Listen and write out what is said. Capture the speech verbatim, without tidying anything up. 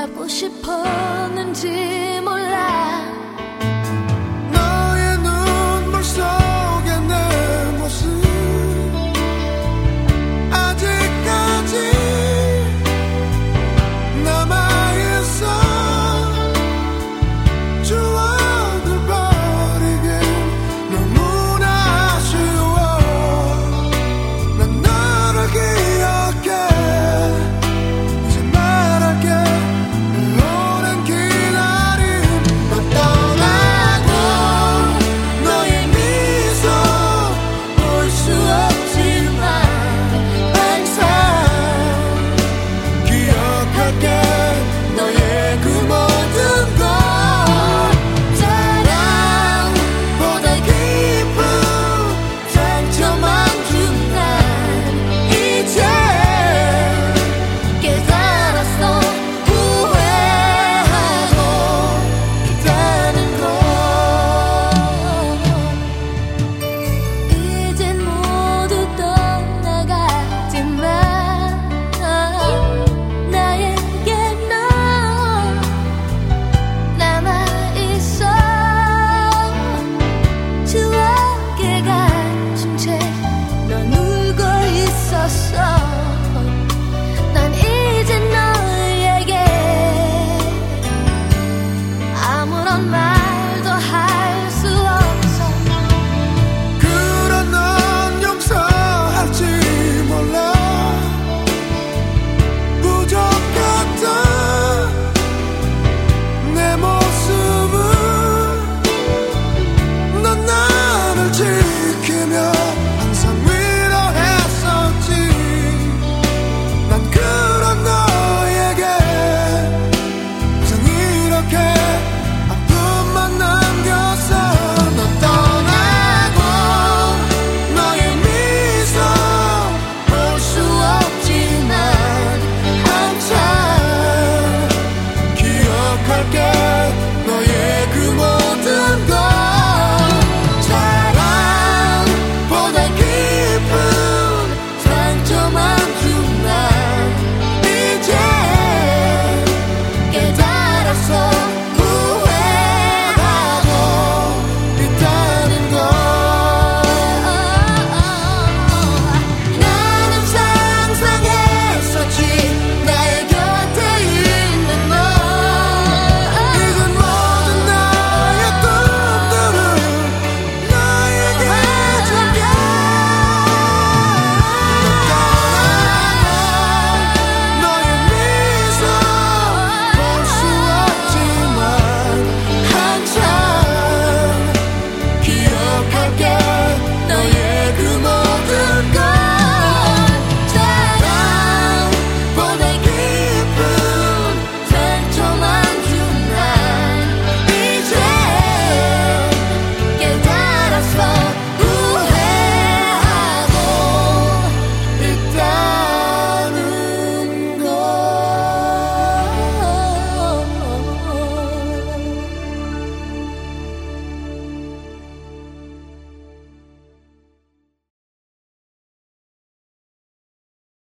잡고 싶었는지 몰라. 너의 눈물 속에 내 모습 아직까지 남아있어. 추억을 버리기엔 너무나 아쉬워. 난 너를 기억해. 이제 말할게. 오랜 기다림. 넌 떠나고 너의 미소 볼 수 없지만 항상 기억할게. 너의 그 모든 걸. 사랑보다 깊은 상처만 준 난 이제 깨달았어. 후회하고 있다는 걸. 이젠 모두 떠나갔지만 나에게 너 남아있어. 추억에 갇힌 채 넌 울고 있었어. 난 이제 너에게 아무런 말